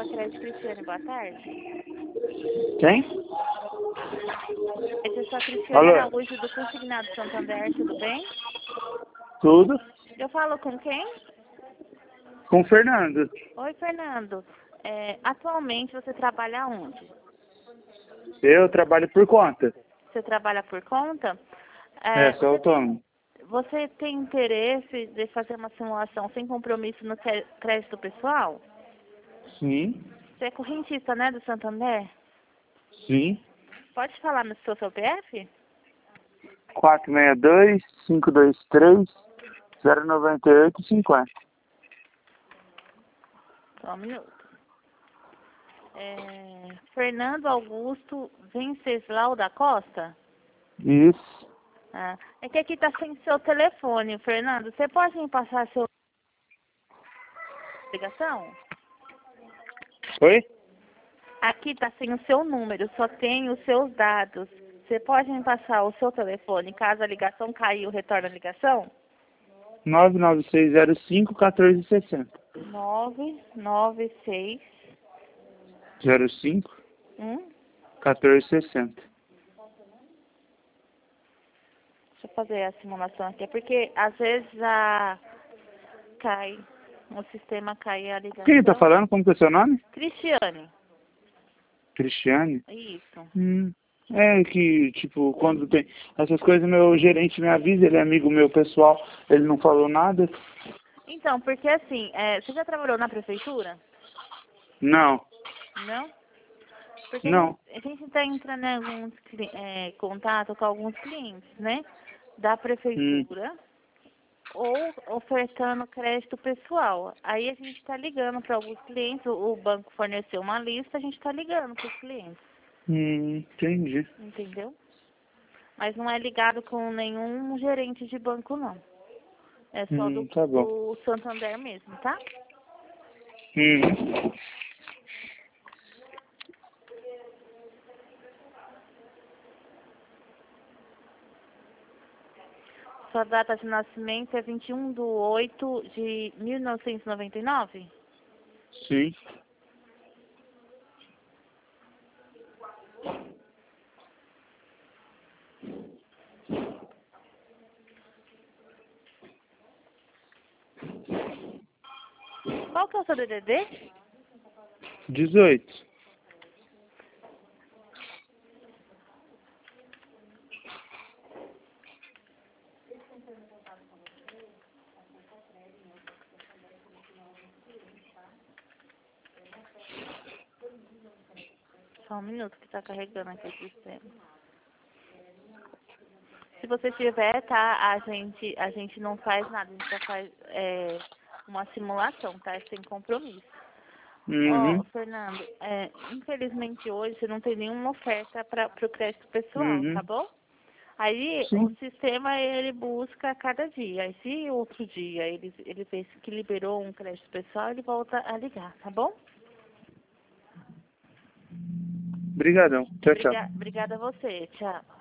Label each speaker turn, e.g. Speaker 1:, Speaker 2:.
Speaker 1: com a Crédito Cristiane, boa tarde.
Speaker 2: Quem?
Speaker 1: Esse é só a Cristiane
Speaker 2: Alô?
Speaker 1: Araújo do Consignado Santander, tudo bem?
Speaker 2: Tudo?
Speaker 1: Eu falo com quem?
Speaker 2: Com o Fernando.
Speaker 1: Oi, Fernando. Atualmente você trabalha onde?
Speaker 2: Eu trabalho por conta.
Speaker 1: Você trabalha por conta?
Speaker 2: Sou autônomo.
Speaker 1: Você tem interesse de fazer uma simulação sem compromisso no crédito pessoal?
Speaker 2: Sim.
Speaker 1: Você é correntista, né, do Santander?
Speaker 2: Sim.
Speaker 1: Pode falar no seu CPF?
Speaker 2: 462-523-098-50.
Speaker 1: Só um minuto. Fernando Augusto Venceslau da Costa?
Speaker 2: Isso.
Speaker 1: É que aqui tá sem seu telefone, Fernando. Você pode me passar seu ligação?
Speaker 2: Oi?
Speaker 1: Aqui tá sem o seu número, só tem os seus dados. Você pode me passar o seu telefone? Caso a ligação caiu, retorna a ligação?
Speaker 2: 99605-1460.
Speaker 1: 996
Speaker 2: 05
Speaker 1: Deixa
Speaker 2: 1460.
Speaker 1: eu fazer a simulação aqui, porque às vezes cai, o sistema cai a ligação.
Speaker 2: Quem tá falando? Como que é seu nome?
Speaker 1: Cristiane,
Speaker 2: Cristiane?
Speaker 1: isso.
Speaker 2: É que, tipo, quando tem essas coisas, meu gerente me avisa, ele é amigo meu pessoal, ele não falou nada.
Speaker 1: Então, porque assim, você já trabalhou na prefeitura?
Speaker 2: Não,
Speaker 1: Não? Porque
Speaker 2: não.
Speaker 1: a gente está entrando em alguns contato com alguns clientes, né? Da prefeitura ou ofertando crédito pessoal. Aí a gente está ligando para alguns clientes, o banco forneceu uma lista, a gente está ligando para os clientes,
Speaker 2: Entendi.
Speaker 1: entendeu? Mas não é ligado com nenhum gerente de banco, não. É só
Speaker 2: Tá bom.
Speaker 1: do Santander mesmo, tá?
Speaker 2: Uhum.
Speaker 1: Sua data de nascimento é 21/8/1999?
Speaker 2: Sim.
Speaker 1: Qual que é o seu DDD?
Speaker 2: 18.
Speaker 1: Só um minuto que está carregando aqui o sistema. Se você tiver, tá? A gente não faz nada, a gente só faz uma simulação, tá? Sem compromisso. Ó, Fernando, infelizmente hoje você não tem nenhuma oferta para o crédito pessoal, tá bom? Aí o
Speaker 2: Sim.
Speaker 1: sistema ele busca a cada dia. Aí se outro dia ele vê que liberou um crédito pessoal, ele volta a ligar, tá bom?
Speaker 2: Obrigadão. Tchau, tchau.
Speaker 1: Obrigada a você, tchau.